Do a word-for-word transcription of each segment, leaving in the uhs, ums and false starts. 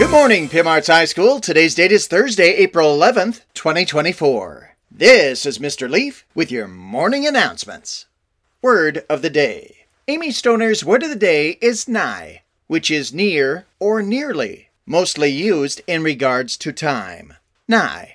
Good morning, Pim Arts High School. Today's date is Thursday, April eleventh, twenty twenty-four. This is Mister Leaf with your morning announcements. Word of the day. Amy Stoner's word of the day is nigh, which is near or nearly, mostly used in regards to time. Nigh.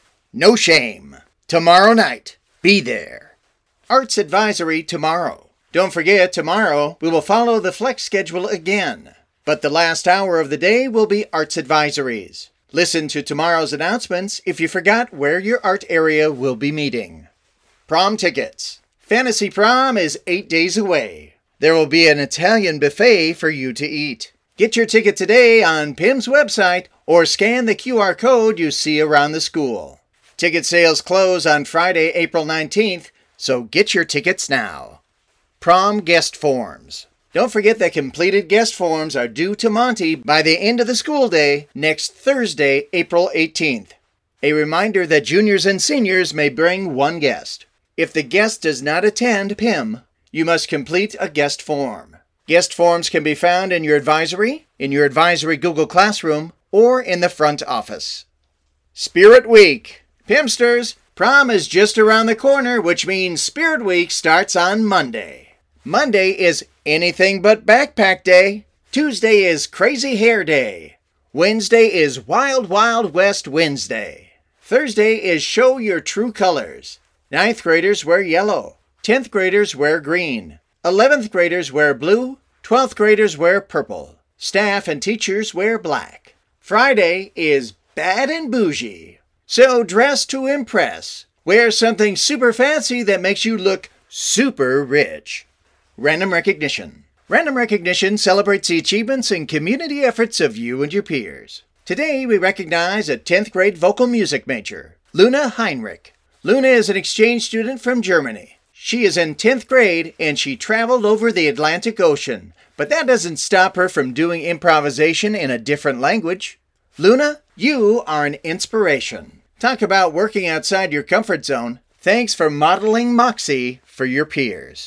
No shame. Tomorrow night. Be there. Arts advisory tomorrow. Don't forget, tomorrow we will follow the flex schedule again. But the last hour of the day will be arts advisories. Listen to tomorrow's announcements if you forgot where your art area will be meeting. Prom tickets. Fantasy Prom is eight days away. There will be an Italian buffet for you to eat. Get your ticket today on P I M's website or scan the Q R code you see around the school. Ticket sales close on Friday, April nineteenth, so get your tickets now. Prom guest forms. Don't forget that completed guest forms are due to Monty by the end of the school day next Thursday, April eighteenth. A reminder that juniors and seniors may bring one guest. If the guest does not attend P I M, you must complete a guest form. Guest forms can be found in your advisory, in your advisory Google Classroom, or in the front office. Spirit Week. Pimsters, prom is just around the corner, which means Spirit Week starts on Monday. Monday is Anything But Backpack Day. Tuesday is Crazy Hair Day. Wednesday is Wild Wild West Wednesday. Thursday is Show Your True Colors. Ninth graders wear yellow. Tenth graders wear green. Eleventh graders wear blue. Twelfth graders wear purple. Staff and teachers wear black. Friday is Bad and Bougie. So dress to impress. Wear something super fancy that makes you look super rich. Random recognition. Random recognition celebrates the achievements and community efforts of you and your peers. Today we recognize a tenth grade vocal music major, Luna Heinrich. Luna is an exchange student from Germany. She is in tenth grade and she traveled over the Atlantic Ocean, but that doesn't stop her from doing improvisation in a different language. Luna, you are an inspiration. Talk about working outside your comfort zone. Thanks for modeling moxie for your peers.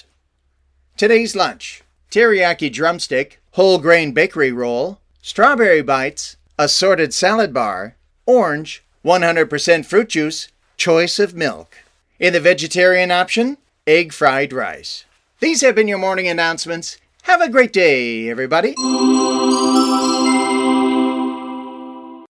Today's lunch: teriyaki drumstick, whole grain bakery roll, strawberry bites, assorted salad bar, orange, one hundred percent fruit juice, choice of milk. In the vegetarian option, egg fried rice. These have been your morning announcements. Have a great day, everybody.